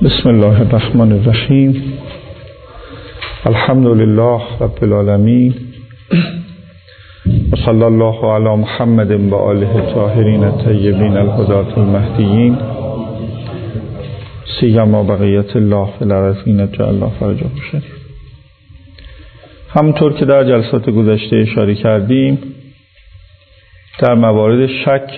بسم الله الرحمن الرحیم. الحمد لله رب العالمین و صلی الله علی محمد و آله الطاهرین الطیبین الهداة المهدیین سیما بقیت الله فی الارضین جعل الله فرجهم شریف. همونطور که در جلسات گذشته اشاره کردیم، در موارد شک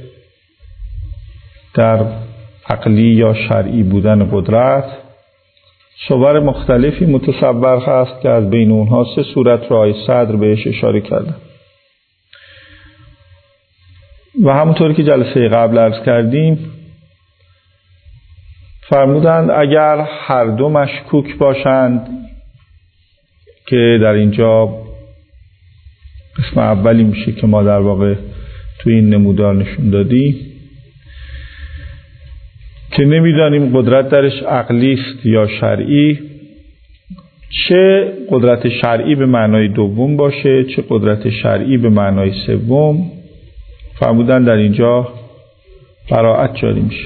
در عقلی یا شرعی بودن قدرت صور مختلفی متصور هست که از بین اونها 3 صورت را آقای صدر بهش اشاره کردن و همونطور که جلسه قبل عرض کردیم فرمودند اگر هر دو مشکوک باشند، که در اینجا قسم اولی میشه که ما در واقع تو این نمودار نشون دادیم که نمیدانیم قدرت درش عقلی است یا شرعی، چه قدرت شرعی به معنای دوم باشه چه قدرت شرعی به معنای سوم، فرمودن در اینجا براءت جاری میشه.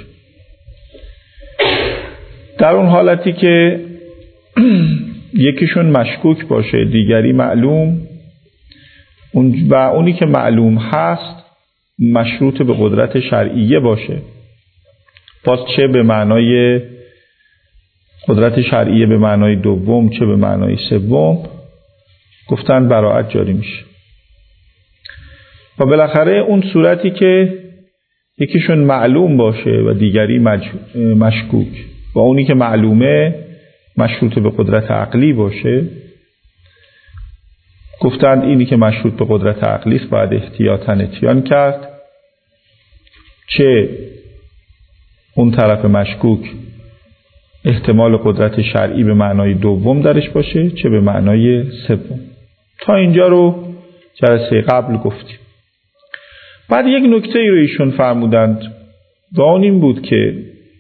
در اون حالتی که یکیشون مشکوک باشه دیگری معلوم و اونی که معلوم هست مشروط به قدرت شرعیه باشه، باز چه به معنای قدرت شرعیه به معنای دوم چه به معنای سوم، گفتن براءت جاری میشه. و بالاخره اون صورتی که یکیشون معلوم باشه و دیگری مشکوک و اونی که معلومه مشروط به قدرت عقلی باشه، گفتند اینی که مشروط به قدرت عقلی است باید احتیاطاً اتیان کرد، چه اون طرف مشکوک احتمال قدرت شرعی به معنای دوم درش باشه چه به معنای سوم. تا اینجا رو جلسه قبل گفتیم. بعد یک نکته ای رو ایشون فرمودند و اون این بود که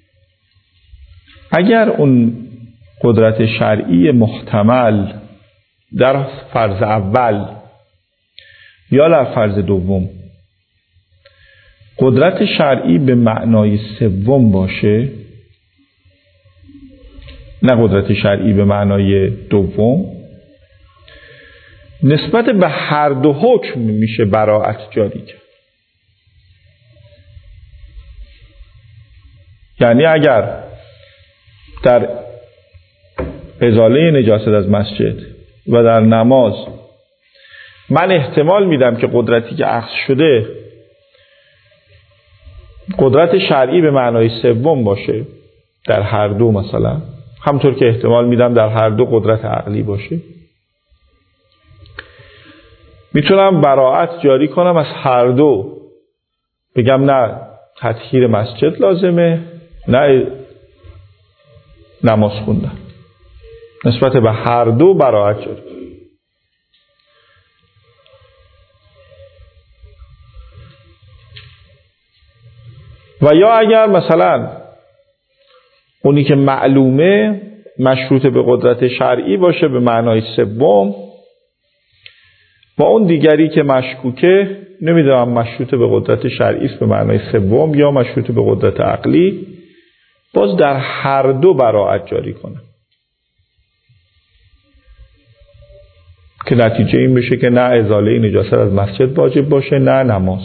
اگر اون قدرت شرعی محتمل در فرض اول یا در فرض دوم قدرت شرعی به معنای سوم باشه، نه قدرت شرعی به معنای دوم، نسبت به هر دو حکم میشه براءت جاری کرد. یعنی اگر در ازاله نجاست از مسجد و در نماز من احتمال میدم که قدرتی که اخذ شده قدرت شرعی به معنای سوم باشه در هر دو، مثلا همونطور که احتمال میدم در هر دو قدرت عقلی باشه، میتونم براءت جاری کنم از هر دو، بگم نه تطهیر مسجد لازمه نه نماز خوندن، نسبت به هر دو براءت جاری. و یا اگر مثلا اونی که معلومه مشروط به قدرت شرعی باشه به معنای سوم و اون دیگری که مشکوکه نمیدونم مشروط به قدرت شرعی است به معنای سوم یا مشروط به قدرت عقلی، باز در هر دو براءت جاری کنه که نتیجه این بشه که نه ازاله نجاست از مسجد واجب باشه نه نماز.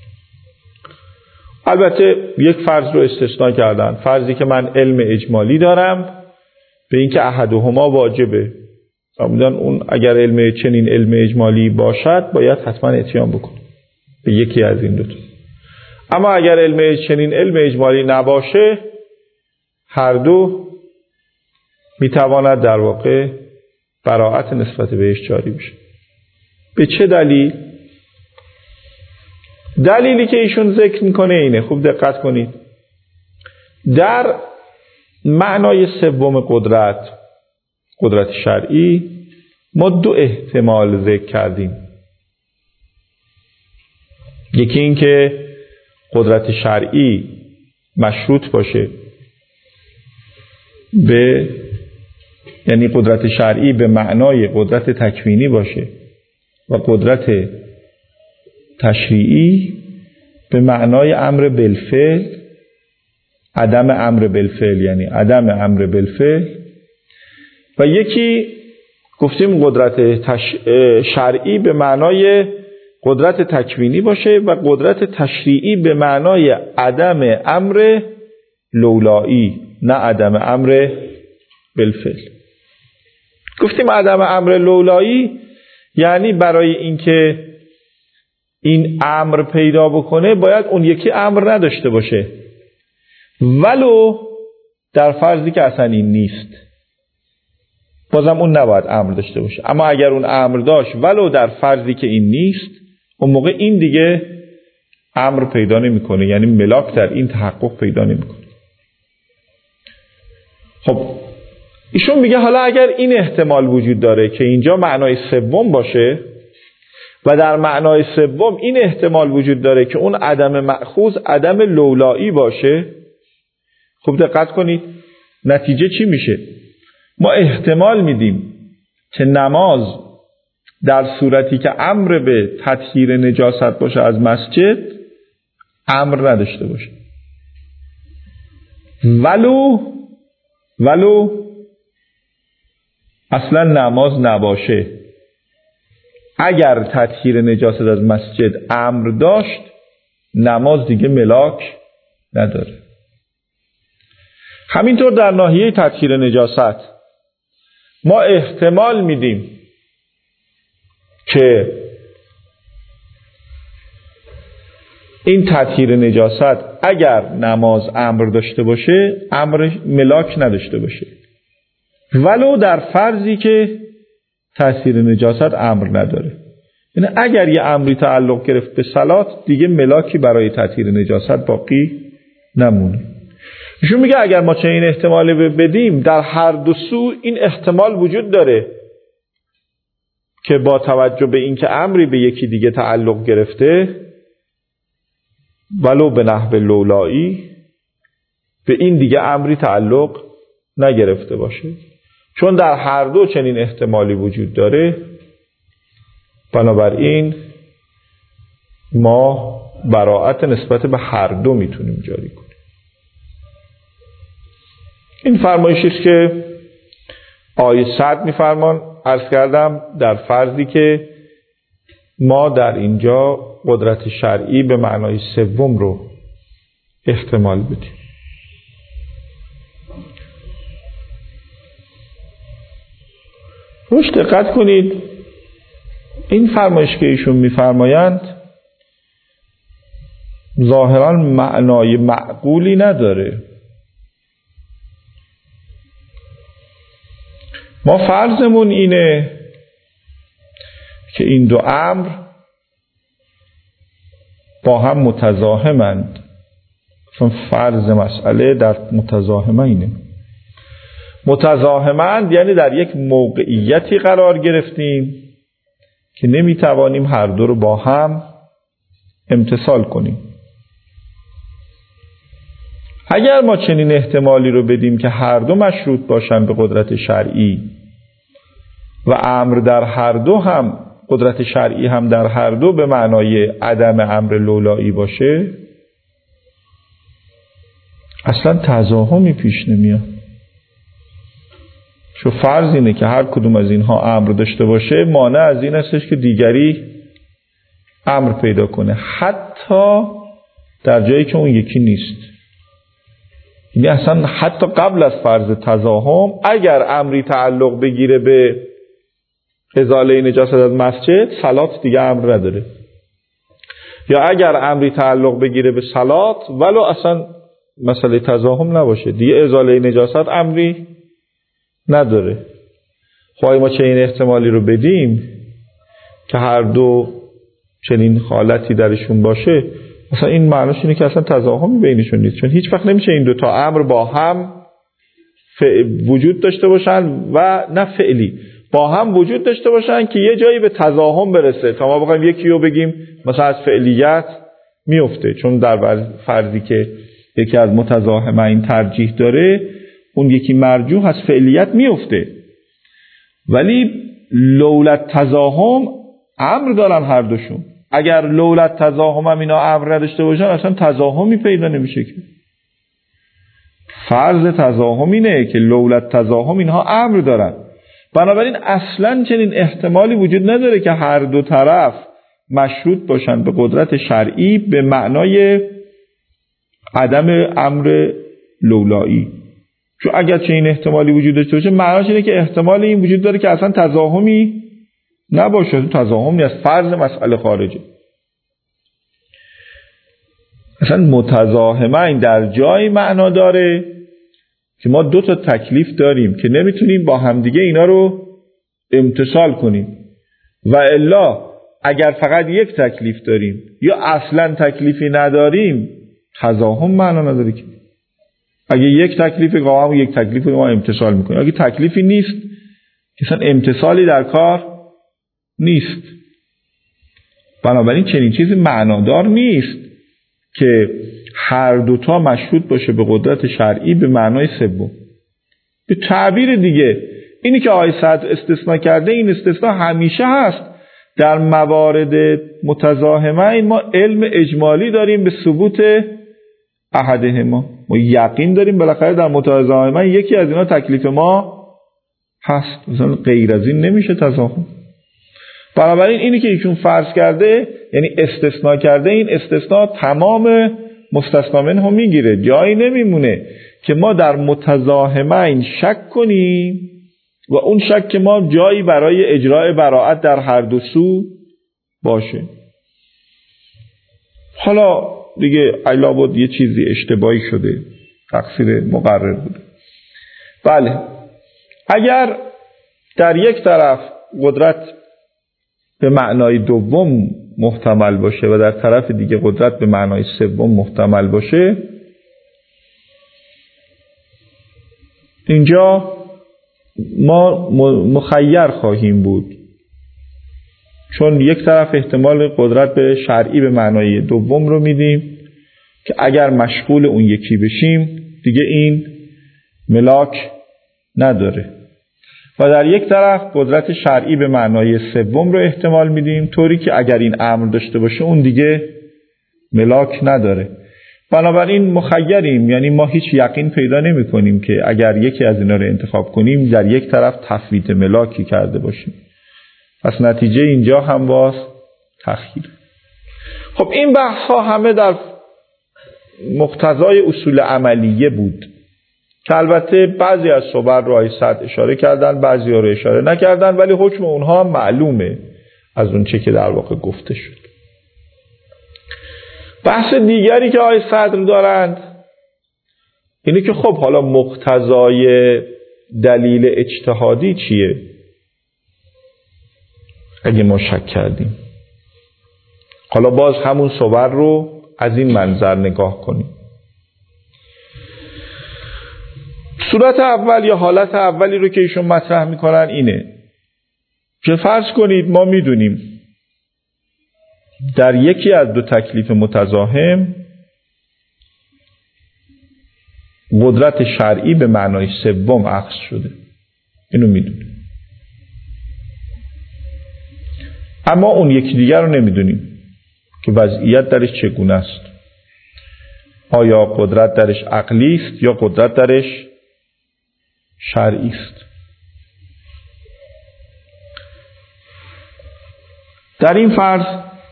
البته یک فرض رو استثناء کردن، فرضی که من علم اجمالی دارم به این که احدهما واجبه، فرمودن اون اگر چنین علم اجمالی باشد باید حتما اتیان بکنه به یکی از این دوتا. اما اگر چنین علم اجمالی نباشه هر دو میتواند در واقع براءت نسبت بهش جاری بشه. به چه دلیل؟ دلیلی که ایشون ذکر میکنه اینه، خوب دقت کنید، در معنای سوم قدرت شرعی ما 2 احتمال ذکر کردیم. یکی این که قدرت شرعی مشروط باشه به، یعنی قدرت شرعی به معنای قدرت تکوینی باشه و قدرت تشریعی به معنای امر بالفعل عدم امر بالفعل یعنی عدم امر بالفعل، و یکی گفتیم قدرت شرعی به معنای قدرت تکوینی باشه و قدرت تشریعی به معنای عدم امر لولایی نه عدم امر بالفعل. گفتیم عدم امر لولایی یعنی برای اینکه این امر پیدا بکنه باید اون یکی امر نداشته باشه، ولو در فرضی که اصلا این نیست بازم اون نباید امر داشته باشه. اما اگر اون امر داشت ولو در فرضی که این نیست، اون موقع این دیگه امر پیدا نمیکنه، یعنی ملاک در این تحقق پیدا نمیکنه. خب ایشون میگه حالا اگر این احتمال وجود داره که اینجا معنای سوم باشه و در معنای سوم این احتمال وجود داره که اون عدم مأخوذ عدم لولایی باشه، خوب دقت کنید نتیجه چی میشه؟ ما احتمال میدیم که نماز در صورتی که امر به تطهیر نجاست باشه از مسجد امر نداشته باشه، ولو اصلا نماز نباشه. اگر تطهیر نجاست از مسجد امر داشت نماز دیگه ملاک نداره. همینطور در ناحیه تطهیر نجاست ما احتمال میدیم که این تطهیر نجاست اگر نماز امر داشته باشه امر ملاک نداشته باشه، ولو در فرضی که تطهیر نجاست امر نداره. یعنی اگر یه امری تعلق گرفت به صلات دیگه ملاکی برای تطهیر نجاست باقی نمونه. ایشون میگه اگر ما چنین احتمالی بدیم در هر دو سو این احتمال وجود داره که با توجه به اینکه امری به یکی دیگه تعلق گرفته ولو به نحو لولایی به این دیگه امری تعلق نگرفته باشه. چون در هر دو چنین احتمالی وجود داره بنابراین ما براءت نسبت به هر دو میتونیم جاری کنیم. این فرمایشی است که آیه 100 میفرمان. عرض کردم در فرضی که ما در اینجا قدرت شرعی به معنای سوم رو احتمال بدیم. روش دقت کنید این فرمایش که ایشون میفرمایند ظاهرا معنای معقولی نداره. ما فرضمون اینه که این دو امر با هم متزاحمند. چون فرض مسئله در متزاحمه اینه. متزاحمند یعنی در یک موقعیتی قرار گرفتیم که نمیتوانیم هر دو رو با هم امتثال کنیم. اگر ما چنین احتمالی رو بدیم که هر دو مشروط باشن به قدرت شرعی و امر در هر دو هم قدرت شرعی هم در هر دو به معنای عدم امر لولایی باشه اصلا تضاهمی پیش نمیاد. چون فرض اینه که هر کدوم از اینها امر داشته باشه مانع از این هستش که دیگری امر پیدا کنه حتی در جایی که اون یکی نیست. یعنی اصلا حتی قبل از فرض تزاحم اگر امری تعلق بگیره به ازاله نجاست از مسجد صلات دیگه امر نداره، یا اگر امری تعلق بگیره به صلات ولو اصلا مسئله تزاحم نباشه دیگه ازاله نجاست امری نداره. خب ما چنین احتمالی رو بدیم که هر دو چنین حالتی درشون باشه اصلا این معنیش اینه که اصلا تزاحمی بینشون نیست، چون هیچ وقت نمیشه این دو تا امر با هم وجود داشته باشن و نه فعلی با هم وجود داشته باشن که یه جایی به تزاحم برسه تا ما بخوایم یکی رو بگیم مثلا از فعلیت میفته. چون در فرضی که یکی از متزاحمین ترجیح داره اون یکی مرجوح از فعلیت میفته، ولی لولت تزاحم امر دارن هر دوشون. اگر لولت تزاحم هم اینا امر نداشته باشن اصلا تزاحمی پیدا نمیشه که. فرض تزاحم اینه که لولت تزاحم اینها امر دارن. بنابراین اصلا چنین احتمالی وجود نداره که هر دو طرف مشروط باشن به قدرت شرعی به معنای عدم امر لولایی. چون اگر چنین احتمالی وجود داشته باشه معناش اینه که احتمال این وجود داره که اصلا تزاحمی نباشه. تزاحم نیست، فرض مسئله خارجه. اصلا متزاحمین در جای معنا داره که ما دو تا تکلیف داریم که نمیتونیم با همدیگه اینا رو امتصال کنیم، و الا اگر فقط یک تکلیف داریم یا اصلا تکلیفی نداریم تزاحم معنا نداره. که اگه یک تکلیف قوام یک تکلیف ما امتصال میکنیم، اگه تکلیفی نیست اصلا امتصالی در کار نیست. بنابراین چنین چیزی معنادار نیست که هر دوتا مشروط باشه به قدرت شرعی به معنای سوم. به تعبیر دیگه اینی که آیه صدر استثناء کرده، این استثناء همیشه هست. در موارد متزاحمه ما علم اجمالی داریم به ثبوت احدهما، ما یقین داریم بالاخره در متزاحمه یکی از اینا تکلیف ما هست، مثلا غیر از این نمیشه تزاحم. بنابراین اینی که ایشون فرض کرده یعنی استثناء کرده، این استثناء تمام مستثنا منه میگیره. جایی نمیمونه که ما در متزاحمین شک کنیم و اون شک ما جایی برای اجرای براءت در هر دو سو باشه. حالا دیگه علا بود یه چیزی اشتباهی شده، تقصیر مقرر بوده. بله، اگر در یک طرف قدرت به معنای دوم محتمل باشه و در طرف دیگه قدرت به معنای سوم محتمل باشه، اینجا ما مخیر خواهیم بود، چون یک طرف احتمال قدرت به شرعی به معنای دوم رو میدیم که اگر مشغول اون یکی بشیم دیگه این ملاک نداره، و در یک طرف قدرت شرعی به معنای سوم رو احتمال میدیم طوری که اگر این امر داشته باشه اون دیگه ملاک نداره. بنابراین مخیریم، یعنی ما هیچ یقین پیدا نمی کنیم که اگر یکی از اینا رو انتخاب کنیم در یک طرف تفویت ملاکی کرده باشیم. پس نتیجه اینجا هم باز تخییر. خب این بحث ها همه در مقتضای اصول عملیه بود که البته بعضی از صور رو آیه صدر اشاره کردن، بعضی ها رو اشاره نکردن، ولی حکم اونها معلومه از اون چه که در واقع گفته شد. بحث دیگری که آیه صدر دارند اینه که خب حالا مقتضای دلیل اجتهادی چیه؟ اگه ما شک کردیم، حالا باز همون صور رو از این منظر نگاه کنیم. صورت اول یا حالت اولی رو که ایشون مطرح میکنن اینه که فرض کنید ما میدونیم در یکی از دو تکلیف متزاحم قدرت شرعی به معنای سوم اخذ شده، اینو میدونیم، اما اون یکی دیگر رو نمیدونیم که وضعیت درش چگونه است. آیا قدرت درش عقلی است یا قدرت درش شرعی است؟ در این فرض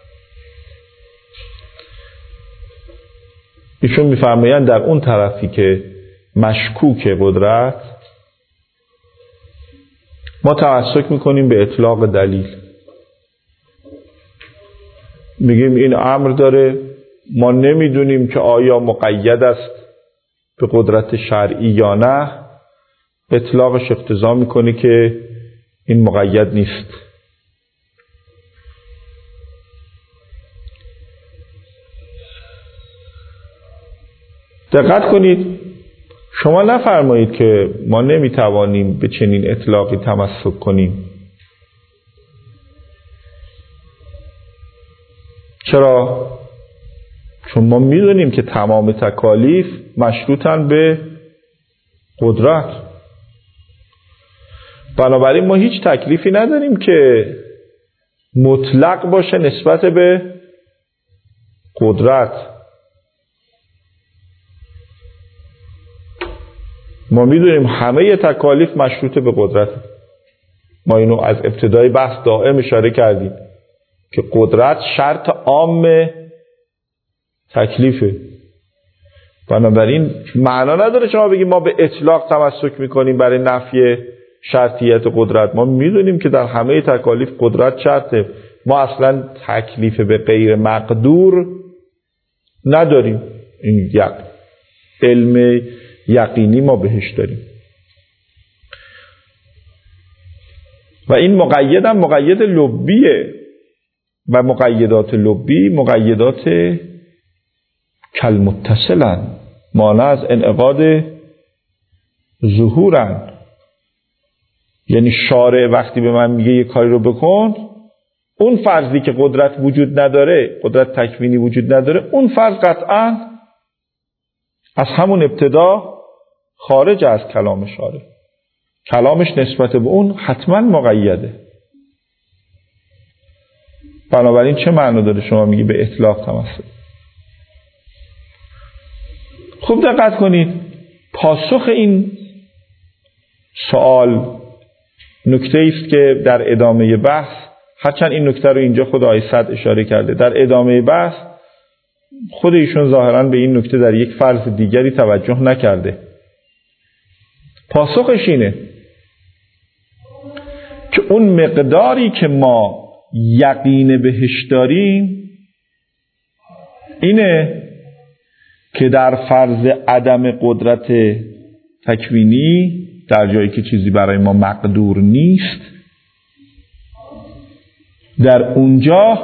ایشون میفرمایند در اون طرفی که مشکوک قدرت ما تمسک میکنیم به اطلاق دلیل، میگیم این امر داره، ما نمیدونیم که آیا مقید است به قدرت شرعی یا نه، اطلاقش اقتضا میکنه که این مقید نیست. دقت کنید، شما نفرمایید که ما نمیتوانیم به چنین اطلاقی تمسک کنیم. چرا؟ چون ما میدونیم که تمام تکالیف مشروطن به قدرت. بنابراین ما هیچ تکلیفی نداریم که مطلق باشه نسبت به قدرت. ما میدونیم همه تکالیف مشروط به قدرت. ما اینو از ابتدای بحث دائم اشاره کردیم که قدرت شرط عام تکلیفه. بنابراین معنا نداره شما بگید ما به اطلاق تمسک میکنیم برای نفی شرطیت قدرت. ما میدونیم که در همه تکالیف قدرت شرطه. ما اصلا تکلیف به غیر مقدور نداریم. این علم یقینی ما بهش داریم و این مقید هم مقید لبیه و مقیدات لبی مقیدات کالمتصلن، مانع از انعقاد ظهورن. یعنی شارع وقتی به من میگه یه کاری رو بکن، اون فرضی که قدرت وجود نداره، قدرت تکوینی وجود نداره، اون فرض قطعا از همون ابتدا خارج از کلام شارع. کلامش نسبت به اون حتما مقیده. بنابراین چه معنی داره شما میگی به اطلاق تمسک؟ خوب دقت کنید. پاسخ این سوال نکته است که در ادامه بحث، هرچند این نکته رو اینجا خود آقای سعد اشاره کرده، در ادامه بحث خود ایشون ظاهراً به این نکته در یک فرض دیگری توجه نکرده. پاسخش اینه که اون مقداری که ما یقین بهش داریم اینه که در فرض عدم قدرت تکوینی، در جایی که چیزی برای ما مقدور نیست، در اونجا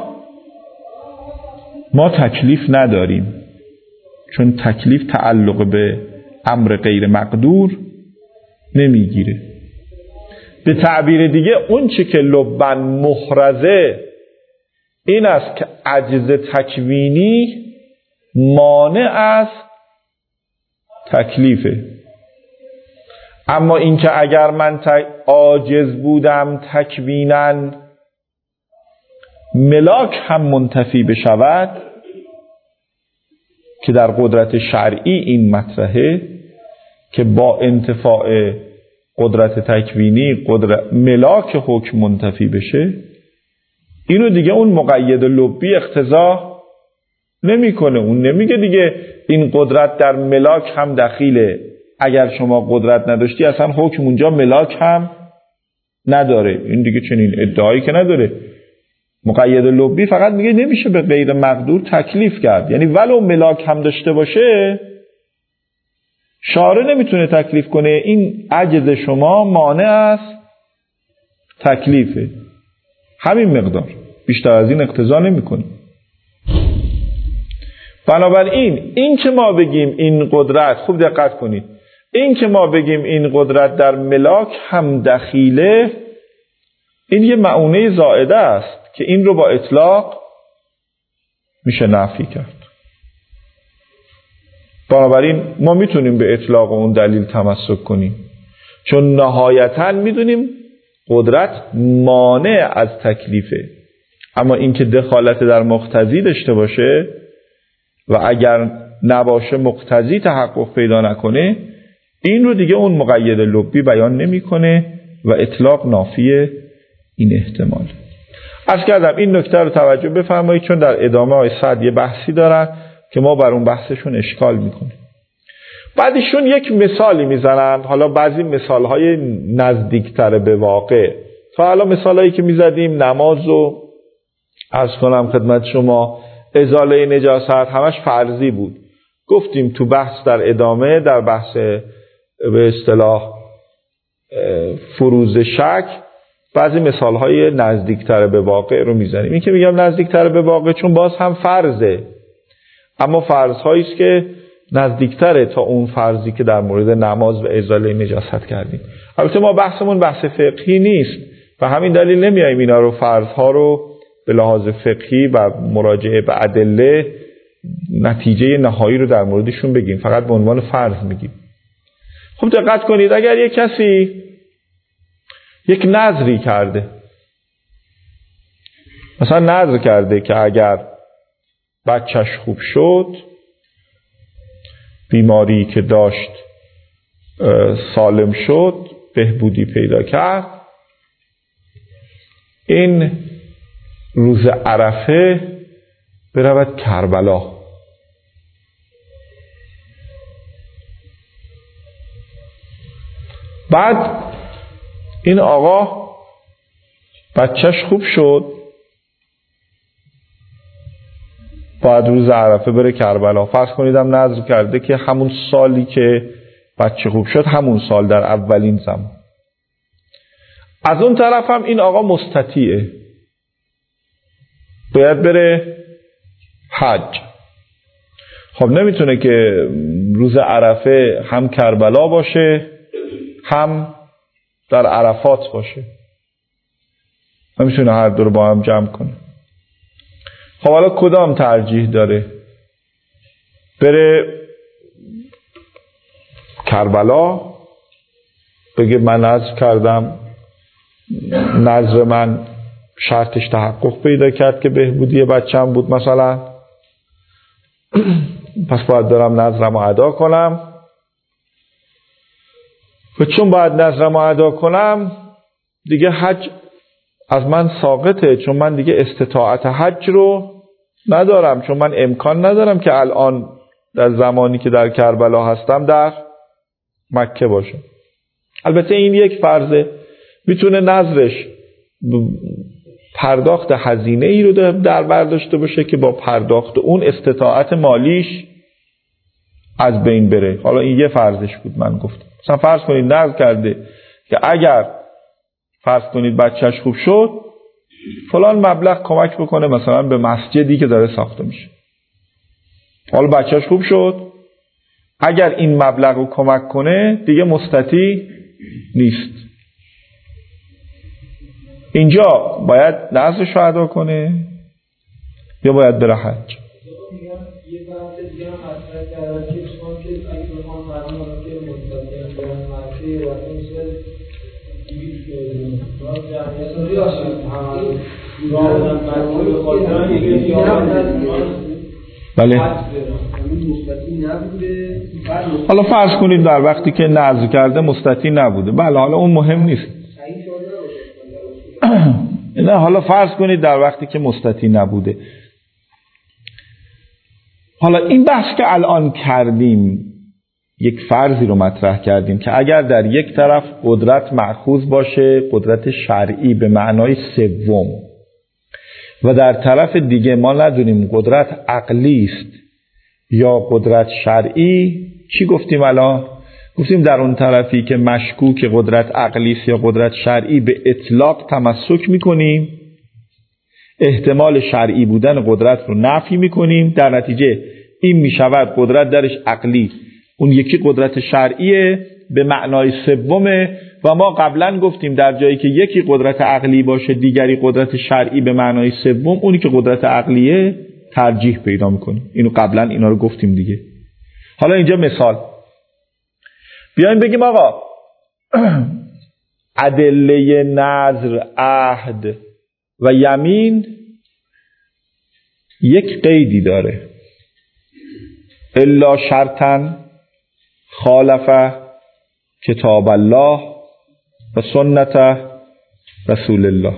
ما تکلیف نداریم، چون تکلیف تعلق به امر غیر مقدور نمیگیره. به تعبیر دیگه اون چی که لبن محرزه این است که عجز تکوینی مانع از تکلیفه. اما این که اگر من عاجز بودم تکویناً ملاک هم منتفی بشود، که در قدرت شرعی این مطرحه که با انتفاع قدرت تکوینی ملاک حکم منتفی بشه، اینو دیگه اون مقید لبی اقتضا نمیکنه. اون نمیگه دیگه این قدرت در ملاک هم دخیله، اگر شما قدرت نداشتی اصلا حکم اونجا ملاک هم نداره. این دیگه چنین ادعایی که نداره. مقید لبی فقط میگه نمیشه به غیر مقدور تکلیف کرد، یعنی ولو ملاک هم داشته باشه شارع نمیتونه تکلیف کنه. این عجز شما مانع از تکلیفه، همین مقدار، بیشتر از این اقتضا نمیکنه. بنابراین این که ما بگیم این قدرت، خوب دقت کنید، این که ما بگیم این قدرت در ملاک هم دخیله، این یه معنی زائده است که این رو با اطلاق میشه نفی کرد. بنابراین ما میتونیم به اطلاق اون دلیل تمسک کنیم، چون نهایتاً میدونیم قدرت مانع از تکلیفه. اما اینکه دخالت در مقتضی داشته باشه و اگر نباشه مقتضی تحقق پیدا نکنه، این رو دیگه اون مقید لبی بیان نمیکنه و اطلاق نافی این احتمال. عرض کردم این نکته رو توجه بفرمایید، چون در ادامه آقای سعد یه بحثی دارن که ما بر اون بحثشون اشکال میکنیم. بعدشون یک مثالی میزنن، حالا بعضی مثالهای نزدیکتر به واقع. تا حالا مثالهایی که میزدیم نماز و عرض کنم خدمت شما ازاله نجاست همش فرضی بود. گفتیم تو بحث در ادامه، در بحث به اصطلاح فروز شک، بعضی مثالهای نزدیکتر به واقع رو میزنیم. این که میگم نزدیکتر به واقع چون باز هم فرضه، اما فرض‌هایی است که نزدیکتره تا اون فرضی که در مورد نماز و ازاله نجاست کردیم. البته ما بحثمون بحث فقهی نیست و همین دلیل نمیایم اینا رو، فرض‌ها رو به لحاظ فقهی و مراجعه به ادله نتیجه نهایی رو در موردشون بگیم، فقط به عنوان فرض میگیم. خب دقت کنید، اگر یک کسی یک نذری کرده، مثلا نذر کرده که اگر بچهش خوب شد، بیماری که داشت سالم شد، بهبودی پیدا کرد، این روز عرفه برود کربلا. بعد این آقا بچهش خوب شد، باید روز عرفه بره کربلا. فرض کنیدم نذر کرده که همون سالی که بچه خوب شد همون سال در اولین زمان. از اون طرف هم این آقا مستطیعه، باید بره حج. خب نمیتونه که روز عرفه هم کربلا باشه هم در عرفات باشه، نمیتونه هر دو رو با هم جمع کنه. خب حالا کدام ترجیح داره؟ بره کربلا بگه من نذر کردم، نذر من شرطش تحقق پیدا کرد که بهبودی بچه‌م بود مثلا، پس باید برم نذرم رو ادا کنم، و چون باید نذرم رو ادا کنم دیگه حج از من ساقطه، چون من دیگه استطاعت حج رو ندارم، چون من امکان ندارم که الان در زمانی که در کربلا هستم در مکه باشم. البته این یک فرضه، میتونه نذرش پرداخت هزینه ای رو در بر داشته باشه که با پرداخت اون استطاعت مالیش از بین بره. حالا این یه فرضش بود من گفتم. مثلا فرض کنید نذر کرده که اگر فرض کنید بچهش خوب شد فلان مبلغ کمک بکنه مثلا به مسجدی که داره ساخته میشه. حالا بچهش خوب شد، اگر این مبلغ رو کمک کنه دیگه مستطیع نیست. اینجا باید نذرش رو ادا کنه یا باید بره حج؟ یه بحث دیگه هم مطرح کردن که شما که اگه بخوام مردم رو که مستقیم برن مکه و این چه جمعیت هاشون همه راه مکه به خاطر یکی بله. حالا فرض کنید در وقتی که نذر کرده مستطیع نبوده، بله حالا اون مهم نیست. نه حالا فرض کنید در وقتی که مستطیع نبوده. حالا این بحث که الان کردیم یک فرضی رو مطرح کردیم که اگر در یک طرف قدرت مأخوذ باشه، قدرت شرعی به معنای سوم، و در طرف دیگه ما ندونیم قدرت عقلی است یا قدرت شرعی، چی گفتیم الان؟ گفتیم در اون طرفی که مشکوک قدرت عقلی است یا قدرت شرعی به اطلاق تمسک میکنیم، احتمال شرعی بودن قدرت رو نفی میکنیم، در نتیجه این میشود قدرت درش عقلی، اون یکی قدرت شرعیه به معنای سومه. و ما قبلا گفتیم در جایی که یکی قدرت عقلی باشه دیگری قدرت شرعی به معنای سوم، اونی که قدرت عقلیه ترجیح پیدا میکنه. اینو قبلا اینا رو گفتیم دیگه. حالا اینجا مثال بیایم بگیم آقا ادله نذر، عهد و یمین یک قیدی داره، الا شرطا خالف کتاب الله و سنت رسول الله.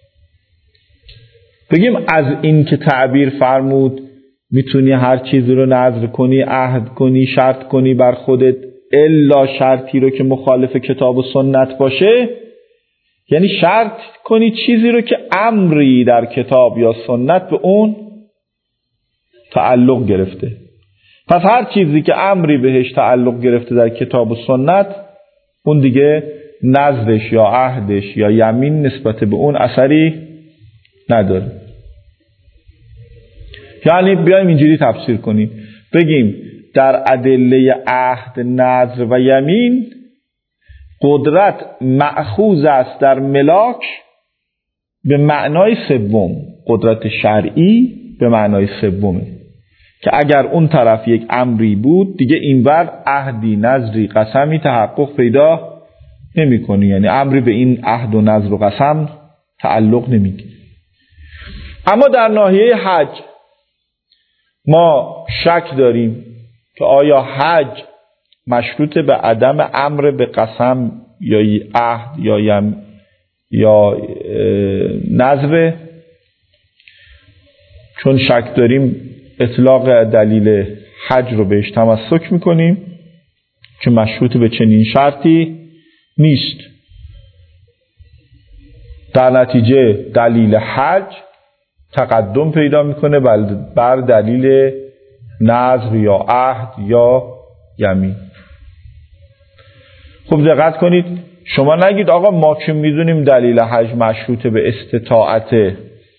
بگیم از این که تعبیر فرمود میتونی هر چیزی رو نذر کنی، عهد کنی، شرط کنی بر خودت، الا شرطی رو که مخالف کتاب و سنت باشه، یعنی شرط کنی چیزی رو که امری در کتاب یا سنت به اون تعلق گرفته. پس هر چیزی که امری بهش تعلق گرفته در کتاب و سنت، اون دیگه نذرش یا عهدش یا یمین نسبت به اون اثری نداره. یعنی بیایم اینجوری تفسیر کنیم، بگیم در ادله عهد، نذر و یمین قدرت مأخوذ است در ملاک به معنای سوم، قدرت شرعی به معنای سومه، که اگر اون طرف یک امری بود دیگه اینور عهدی، نذری، قسمی تحقق پیدا نمی کنی، یعنی امری به این عهد و نذر و قسم تعلق نمیگیره. اما در ناحیه حج ما شک داریم که آیا حج مشروط به عدم امر به قسم یا عهد یا نذر، چون شک داریم اطلاق دلیل حج رو بهش تمسک میکنیم که مشروط به چنین شرطی نیست. در نتیجه دلیل حج تقدم پیدا میکنه بر دلیل نذر یا عهد یا یمین. خب دقت کنید، شما نگید آقا ما که میدونیم دلیل حج مشروط به استطاعته.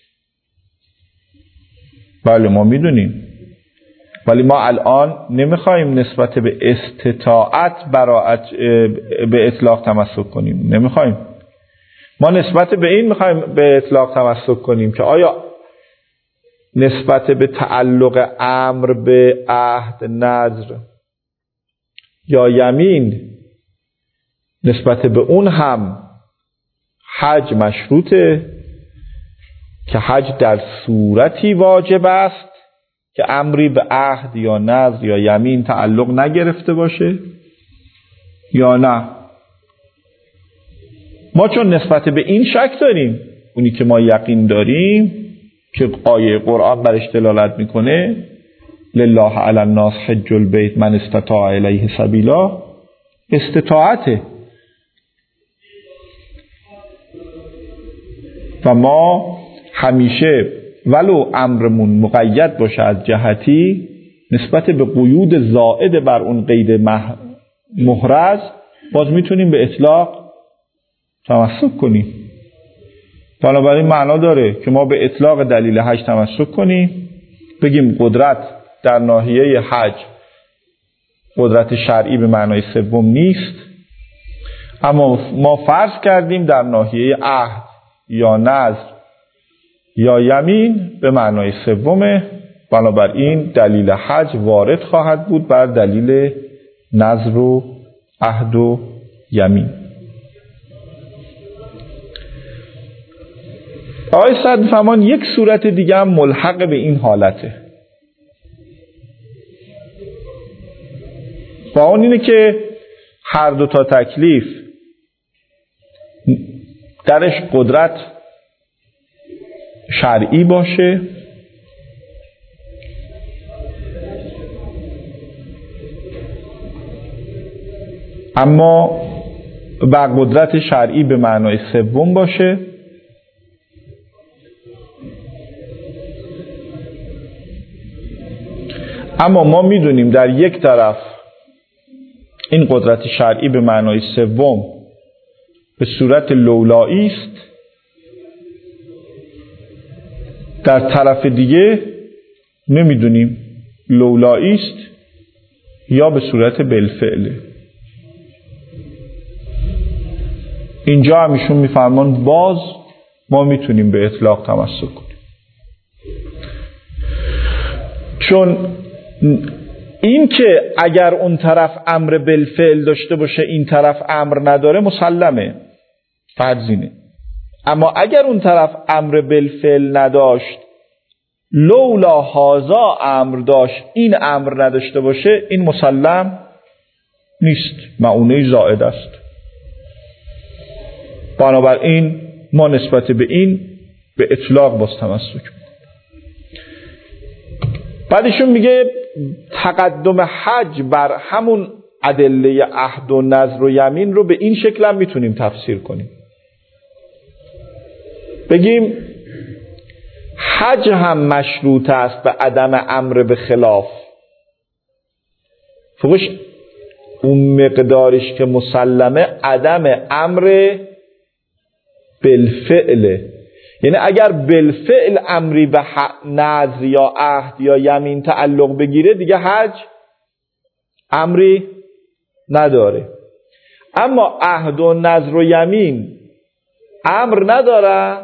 بله ما میدونیم، ولی ما الان نمیخوایم نسبت به استطاعت به اطلاق تمسک کنیم. نمیخوایم. ما نسبت به این میخوایم به اطلاق تمسک کنیم که آیا نسبت به تعلق امر به عهد، نذر یا یمین، نسبت به اون هم حج مشروطه که حج در صورتی واجب است که امری به عهد یا نذر یا یمین تعلق نگرفته باشه یا نه. ما چون نسبت به این شک داریم، اونی که ما یقین داریم که آیه قرآن برش دلالت میکنه لله علی الناس حج البیت من استطاع الیه سبیلا، استطاعته. و ما همیشه ولو امرمون مقید باشه از جهتی، نسبت به قیود زائد بر اون قید محرز باز میتونیم به اطلاق تمسک کنیم. بنابراین معنا داره که ما به اطلاق دلیل حج تمسک کنیم، بگیم قدرت در ناحیه حج قدرت شرعی به معنای سوم نیست، اما ما فرض کردیم در ناحیه عهد یا نذر یا یمین به معنای سومه. بنابراین دلیل حج وارد خواهد بود بر دلیل نذر و عهد و یمین. آقای صدر فرمان یک صورت دیگه هم ملحق به این حالته، و اون اینه که هر دو تا تکلیف درش قدرت شرعی باشه اما و قدرت شرعی به معنای سوم باشه، اما ما میدونیم در یک طرف این قدرت شرعی به معنای سوم به صورت لولایی است، در طرف دیگه نمیدونیم لولایی است یا به صورت بالفعله. اینجا هم ایشون میفرمان باز ما میتونیم به اطلاق تمسک کنیم، چون این که اگر اون طرف امر بالفعل داشته باشه این طرف امر نداره مسلمه، فرضینه. اما اگر اون طرف امر بالفعل نداشت لولا هازا امر داشت این امر نداشته باشه، این مسلم نیست، معنی زائد است. بنابراین ما نسبت به این به اطلاق باز تمسک می‌کنیم. بعدشون میگه تقدم حج بر همون ادله عهد و نذر و یمین رو به این شکل هم میتونیم تفسیر کنیم، بگیم حج هم مشروط است به عدم امر به خلاف، فقط اون مقدارش که مسلمه عدم امر بالفعله. یعنی اگر بالفعل امری به نذر یا عهد یا یمین تعلق بگیره دیگه حج امری نداره، اما عهد و نذر و یمین امر نداره،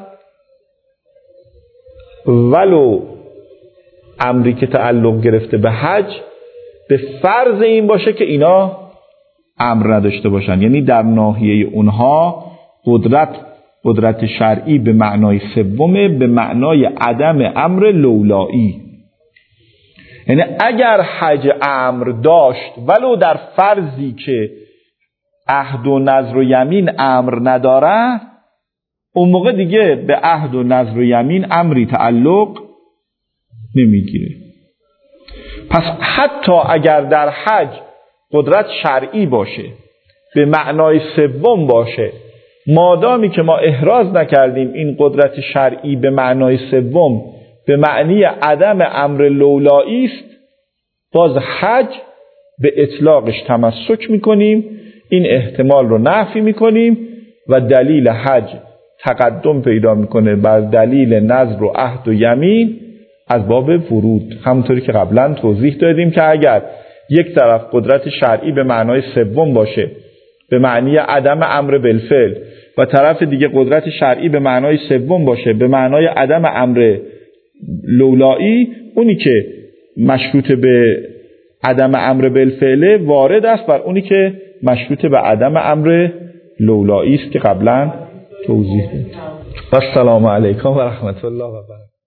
ولو امری که تعلق گرفته به حج به فرض این باشه که اینا امر نداشته باشن، یعنی در ناحیه اونها قدرت شرعی به معنای سومه، به معنای عدم امر لولایی. یعنی اگر حج امر داشت ولو در فرضی که عهد و نذر و یمین امر نداره، اون موقع دیگه به عهد و نذر و یمین امری تعلق نمیگیره. پس حتی اگر در حج قدرت شرعی باشه، به معنای سوم باشه، مادامی که ما احراز نکردیم این قدرت شرعی به معنای سوم به معنی عدم امر لولایی است، باز حج به اطلاقش تمسک میکنیم، این احتمال رو نفی میکنیم و دلیل حج تقدم پیدا میکنه بر دلیل نذر و عهد و یمین از باب ورود. همونطوری که قبلا توضیح دادیم که اگر یک طرف قدرت شرعی به معنای سوم باشه به معنی عدم امر بالفعل و طرف دیگه قدرت شرعی به معنای سوم باشه به معنای عدم امر لولایی، اونی که مشروط به عدم امر بالفعل وارد است بر اونی که مشروط به عدم امر لولایی است که قبلا توضیح دادیم. السلام علیکم و رحمت الله و برکاته.